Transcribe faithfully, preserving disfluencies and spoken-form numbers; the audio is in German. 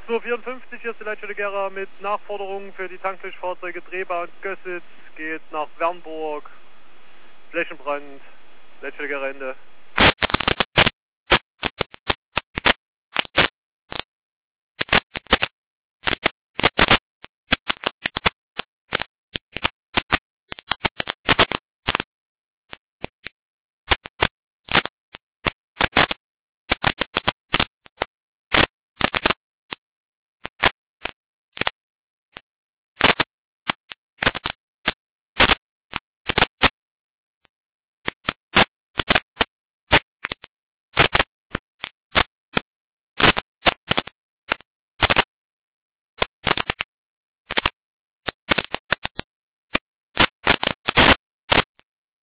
sechs Uhr vierundfünfzig, hier ist die Leitstelle Gera mit Nachforderungen für die Tanklichtfahrzeuge Drehbahn Gössitz, geht nach Wernburg, Flächenbrand, Leitstelle Gera Ende.